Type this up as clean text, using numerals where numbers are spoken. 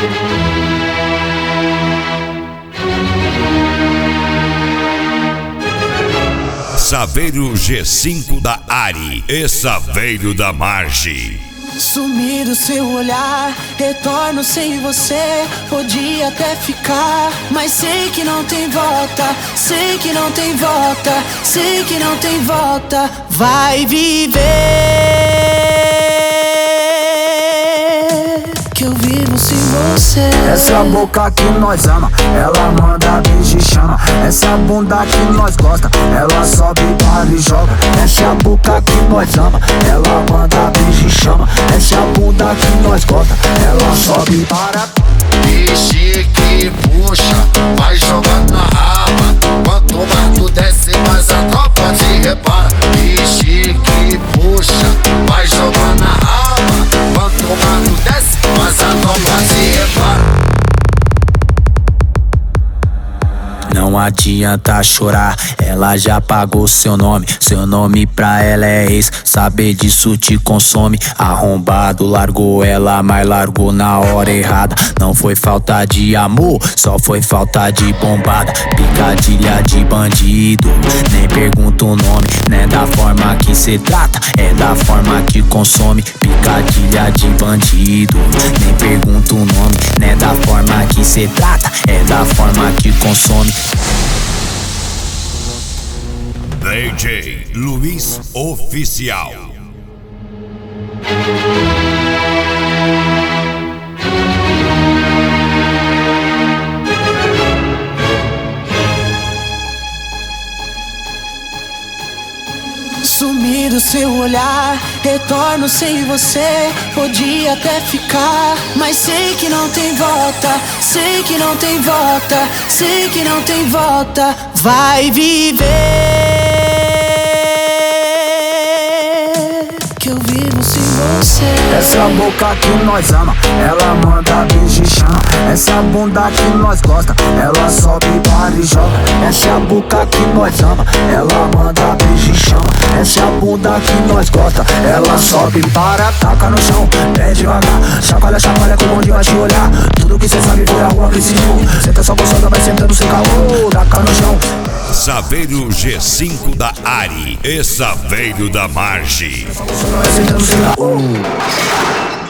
Saveiro G5 da Ari e Saveiro da Marge. Sumir do seu olhar, retorno sem você. Podia até ficar, mas sei que não tem volta. Sei que não tem volta, sei que não tem volta. Vai viver, que eu vivo sem você. Essa é a boca que nós ama, ela manda beijo e chama. Essa é a bunda que nós gosta, ela sobe, para e joga. Essa é a boca que nós ama, ela manda beijo e chama. Essa é a bunda que nós gosta, ela sobe, para. Vixe que puxa, vai jogando na raba. Quanto mais tu desce, mais a tropa te repara. Vixe que puxa, vai jogando na raba. Quanto mais tu desce, mais a tropa te repara. Não adianta chorar, ela já pagou seu nome. Seu nome pra ela é ex, saber disso te consome. Arrombado, largou ela, mas largou na hora errada. Não foi falta de amor, só foi falta de bombada. Picadilha de bandido, nem pergunta o nome. Não é da forma que cê trata, é da forma que consome. Picadilha de bandido, nem pergunta o nome. Não é da forma que cê trata, é da forma que consome. DJ Luiz Oficial. Sumir do seu olhar, retorno sem você. Podia até ficar, mas sei que não tem volta. Sei que não tem volta, sei que não tem volta. Vai viver, que eu vivo sem você. Essa é a boca que nós ama, ela manda beijo e chama. Essa é a bunda que nós gosta, ela sobe, para e joga. Essa é a boca que nós ama, ela manda beijo e chama. Essa é a bunda que nós gosta, ela sobe, para, taca no chão, pé devagar. Chacoalha, chacoalha que o bonde vai te olhar. Tudo que cê sabe foi a rua que ensinou. Senta só gostosa, vai sentando sem calor, taca no chão. Saveiro G5 da Ari e Saveiro da Marge. Vai sentando sem calor.